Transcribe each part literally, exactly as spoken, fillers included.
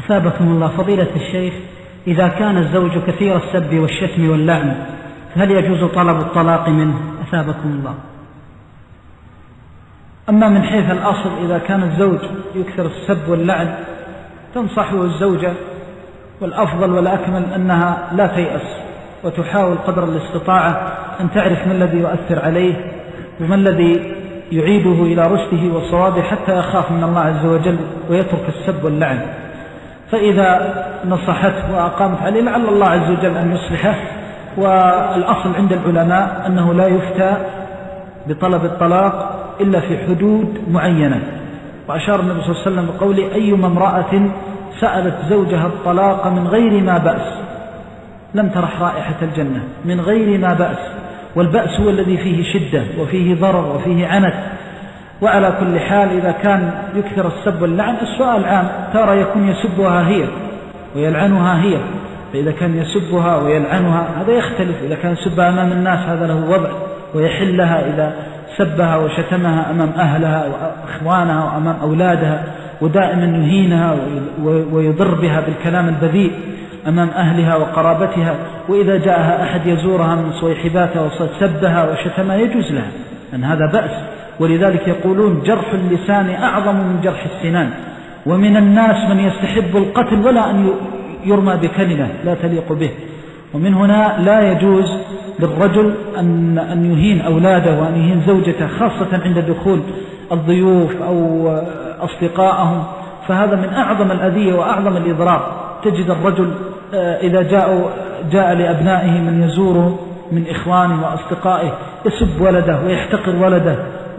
أثابكم الله. فضيلة الشيخ، إذا كان الزوج كثير السب والشتم واللعن فهل يجوز طلب الطلاق منه؟ أثابكم الله. أما من حيث الأصل، إذا كان الزوج يكثر السب واللعن تنصحه الزوجة، والأفضل والأكمل أنها لا تيأس وتحاول قدر الاستطاعة أن تعرف ما الذي يؤثر عليه وما الذي يعيده إلى رشده والصواب حتى يخاف من الله عز وجل ويترك السب واللعن. فإذا نصحته وأقامت عليه لعل الله عز وجل أن يصلحه. والأصل عند العلماء أنه لا يفتى بطلب الطلاق إلا في حدود معينة. وأشار النبي صلى الله عليه وسلم بقوله: أيما امرأة سألت زوجها الطلاق من غير ما بأس لم ترح رائحة الجنة. من غير ما بأس، والبأس هو الذي فيه شدة وفيه ضرر وفيه عنت. وعلى كل حال إذا كان يكثر السب واللعن، السؤال عام، ترى يكون يسبها هي ويلعنها هي، فإذا كان يسبها ويلعنها هذا يختلف. إذا كان يسبها أمام الناس هذا له وضع، ويحل لها إذا سبها وشتمها أمام أهلها وأخوانها وأمام أولادها، ودائما يهينها ويضر بها بالكلام البذيء أمام أهلها وقرابتها. وإذا جاءها أحد يزورها من صيحباتها وسبها وشتمها يجوز لها، أن هذا بأس. ولذلك يقولون: جرح اللسان أعظم من جرح السنان. ومن الناس من يستحب القتل ولا أن يرمى بكلمة لا تليق به. ومن هنا لا يجوز للرجل أن أن يهين أولاده وأن يهين زوجته، خاصة عند دخول الضيوف أو أصدقائهم، فهذا من أعظم الأذية وأعظم الإضرار. تجد الرجل إذا جاء جاء لأبنائه من يزوره من إخوانه وأصدقائه يسب ولده ويحتقر ولده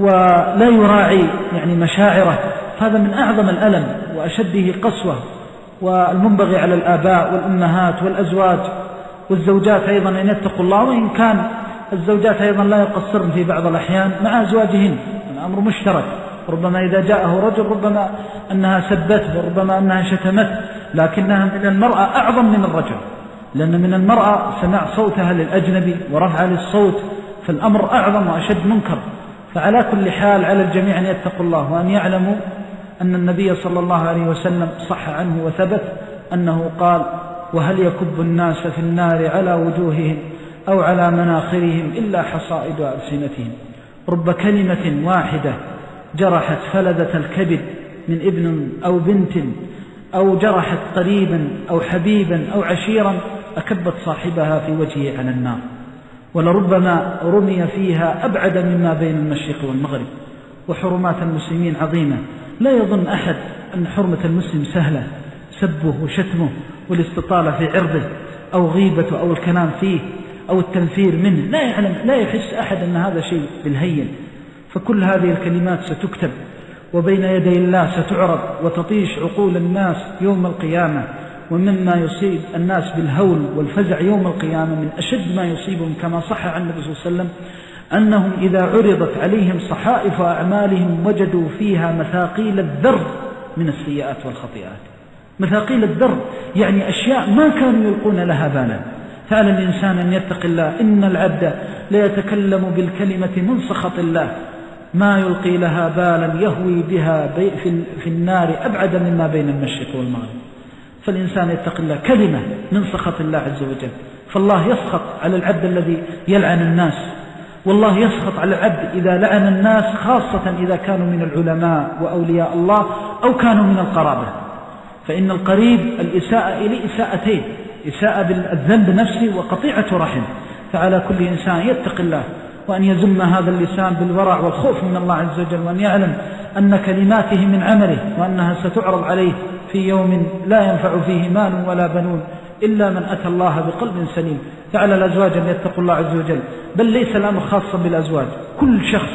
ولا يراعي يعني مشاعره، هذا من أعظم الألم وأشده قسوة. والمنبغي على الآباء والأمهات والأزواج والزوجات أيضا أن يتقوا الله، وإن كان الزوجات أيضا لا يقصرن في بعض الأحيان مع أزواجهن، الأمر مشترك. ربما إذا جاءه رجل ربما أنها سبته وربما أنها شتمته، لكنها من المرأة أعظم من الرجل، لأن من المرأة سماع صوتها للأجنبي ورفع للصوت، فالأمر أعظم وأشد منكر. فعلى كل حال على الجميع أن يتقوا الله وأن يعلموا أن النبي صلى الله عليه وسلم صح عنه وثبت أنه قال: وهل يكب الناس في النار على وجوههم أو على مناخرهم إلا حصائد ألسنتهم. رب كلمة واحدة جرحت فلذة الكبد من ابن أو بنت، أو جرحت قريبا أو حبيبا أو عشيرا، أكبت صاحبها في وجهه على النار، ولربما رمي فيها أبعد مما بين المشرق والمغرب. وحرمات المسلمين عظيمة، لا يظن أحد أن حرمة المسلم سهلة، سبه وشتمه والاستطالة في عرضه أو غيبته أو الكلام فيه أو التنفير منه، لا يعلم لا يحس أحد أن هذا شيء بالهين. فكل هذه الكلمات ستكتب وبين يدي الله ستعرض وتطيش عقول الناس يوم القيامة. ومما يصيب الناس بالهول والفزع يوم القيامة من أشد ما يصيبهم كما صح عن النبي صلى الله عليه وسلم أنهم إذا عرضت عليهم صحائف أعمالهم وجدوا فيها مثاقيل الذر من السيئات والخطيئات. مثاقيل الذر يعني أشياء ما كانوا يلقون لها بالا. فعلى الإنسان أن يتق الله، إن العبد لا يتكلم بالكلمة من سخط الله ما يلقي لها بالا يهوي بها في النار أبعد مما بين المشرق والمغرب. فالإنسان يتق الله، كلمة من سخط الله عز وجل. فالله يسخط على العبد الذي يلعن الناس، والله يسخط على العبد إذا لعن الناس، خاصة إذا كانوا من العلماء وأولياء الله أو كانوا من القرابة. فإن القريب الإساءة إليه إساءتين: إساءة بالذنب نفسه وقطيعة رحم. فعلى كل إنسان يتق الله وأن يزم هذا اللسان بالورع والخوف من الله عز وجل، وأن يعلم أن كلماته من عمله وأنها ستعرض عليه في يوم لا ينفع فيه مال ولا بنون إلا من أتى الله بقلب سليم. فعلى الأزواج أن يتقوا الله عز وجل، بل ليس الأمر خاصا بالأزواج، كل شخص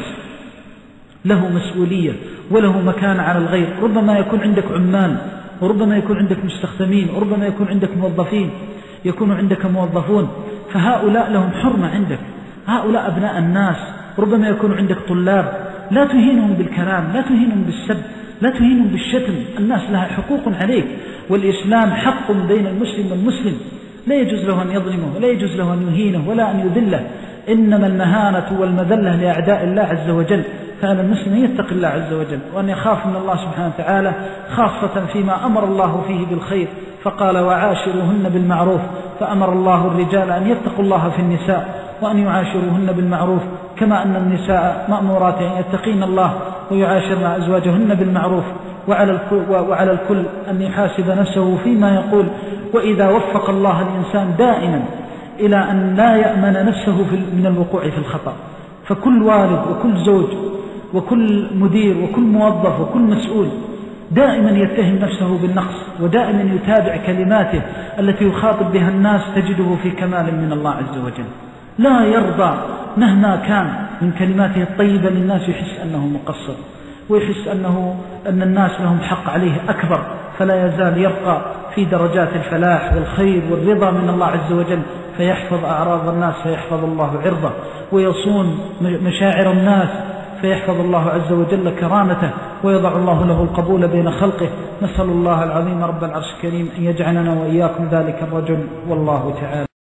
له مسؤولية وله مكان على الغير. ربما يكون عندك عمال، وربما يكون عندك مستخدمين، وربما يكون عندك موظفين، يكون عندك موظفون، فهؤلاء لهم حرمة عندك. هؤلاء أبناء الناس، ربما يكون عندك طلاب، لا تهينهم بالكلام، لا تهينهم بالسب، لا تهينهم بالشتم. الناس لها حقوق عليك، والإسلام حق بين المسلم والمسلم، لا يجوز له أن يظلمه ولا يجوز له أن يهينه ولا أن يذله. إنما المهانة والمذلة لأعداء الله عز وجل، فعلى المسلم أن يتقي الله عز وجل وأن يخاف من الله سبحانه وتعالى، خاصة فيما أمر الله فيه بالخير، فقال وعاشروهن بالمعروف، فأمر الله الرجال أن يتقوا الله في النساء وأن يعاشروهن بالمعروف، كما أن النساء مأمورات أن يتقين الله ويعاشرن أزواجهن بالمعروف. وعلى الكل, وعلى الكل أن يحاسب نفسه فيما يقول. وإذا وفق الله الإنسان دائما إلى أن لا يأمن نفسه من الوقوع في الخطأ، فكل والد وكل زوج وكل مدير وكل موظف وكل مسؤول دائما يتهم نفسه بالنقص، ودائما يتابع كلماته التي يخاطب بها الناس تجده في كمال من الله عز وجل، لا يرضى مهما كان من كلماته الطيبة للناس يحس أنه مقصر، ويحس أنه أن الناس لهم حق عليه أكبر، فلا يزال يرقى في درجات الفلاح والخير والرضا من الله عز وجل، فيحفظ أعراض الناس فيحفظ الله عرضه، ويصون مشاعر الناس فيحفظ الله عز وجل كرامته، ويضع الله له القبول بين خلقه. نسأل الله العظيم رب العرش الكريم أن يجعلنا وإياكم ذلك الرجل، والله تعالى